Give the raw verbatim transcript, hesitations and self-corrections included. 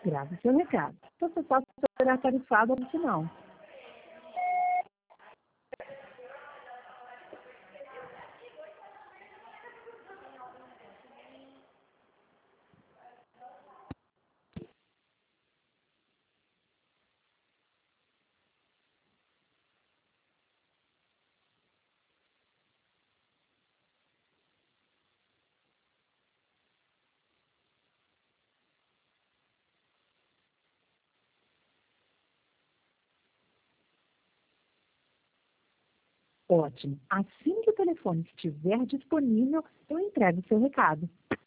Grave seu recado. Você só será tarifado no final. Ótimo. Assim que o telefone estiver disponível, eu entrego seu recado.